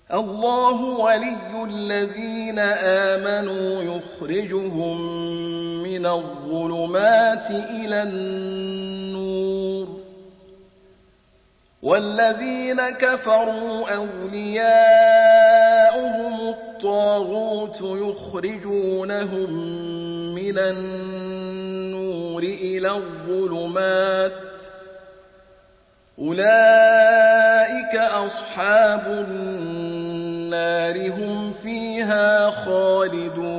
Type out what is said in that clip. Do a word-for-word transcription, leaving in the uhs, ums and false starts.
الله ولي الذين آمنوا يخرجهم من الظلمات إلى النور والذين كفروا أولياؤهم الطاغوت يخرجونهم من النور إلى الظلمات أولئك أصحاب النار هم فيها خالدون